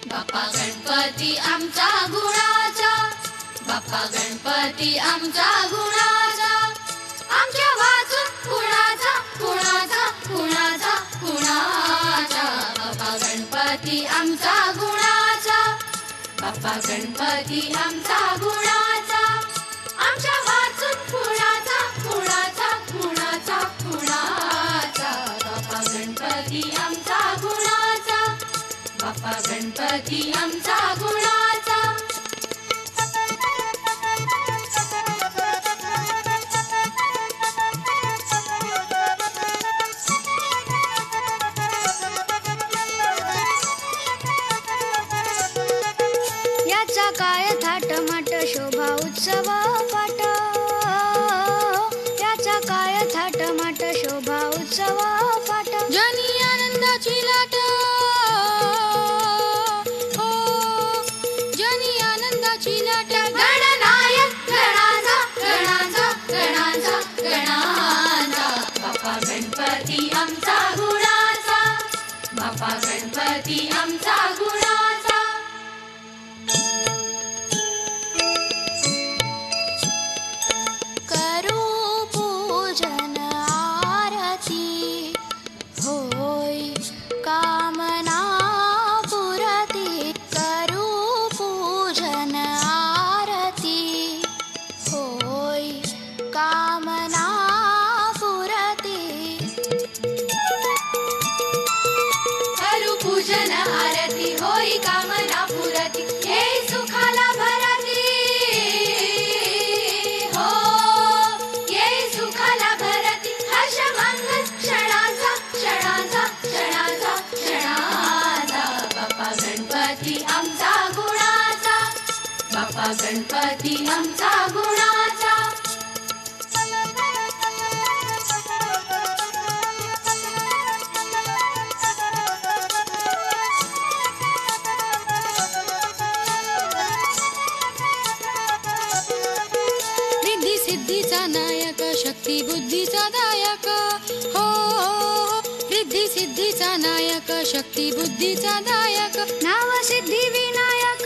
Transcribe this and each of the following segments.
बाप्पा गणपती आमचा गुणाचा, बाप्पा गणपती आमचा गुणाचा, आमच्या वाचून कुणाचा कुणाचा कुणाचा कुणाचा. बाप्पा गणपती आमचा गुणाचा, बाप्पा गणपती आमचा गुणाचा, आमच्या वाचून कुणाचा कुणाचा कुणाचा कुणाचा. बाप्पा गणपती आमचा गुणाचा, बाप्पा गणपती आमचा गुणाचा. याचा काय थाटमाट शोभा उत्सव पाट, याचा काय थाटमाट शोभा उत्सव पाट. जनी आनंदाची लाट, हो जनी आनंदाची लाट. गणनायक गणाचा गणाचा गणाचा गणाचा. बाप्पा गणपती आमचा गुणाचा, बाप्पा गणपती आमचा गुणाचा. करू पूजन आरती, होय कामना पुरती. करू पूजन आरती, होय कामना पुरती. करू पूजन आरती, होई कामना पुरती. हे सुखाला भरती, हो ये सुखाला भरती. हर्ष मंगल क्षणाचा क्षणाचा क्षणाचा क्षणाचा. बाप्पा गणपती आमचा गुणाचा, बाप्पा गणपती आमचा गुणाचा. रिद्धी सिद्धीचा नायक, शक्ती बुद्धीचा दायक, हो रिद्धी सिद्धीचा नायक, शक्ती बुद्धीचा दायक. नाव सिद्धी विनायक,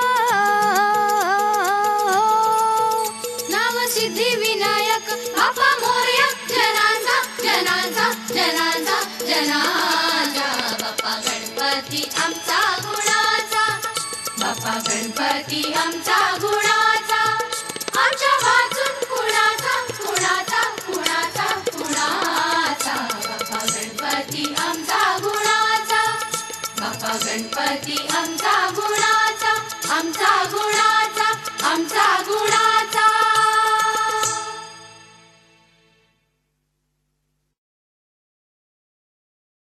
नाव सिद्धी विनायक. बाप्पा मोरया जनाचा जनाचा जनाचा जनाचा. बाप्पा गणपती आमचा गुणाचा, बाप्पा गणपती आमचा गुणाचा, आमच्या वाचून कुणाचा कुणाचा कुणाचा कुणाचा. बाप्पा गणपती आमचा गुणाचा, बाप्पा गणपती आमचा गुणाचा, आमचा गुणाचा आमचा गुणाचा.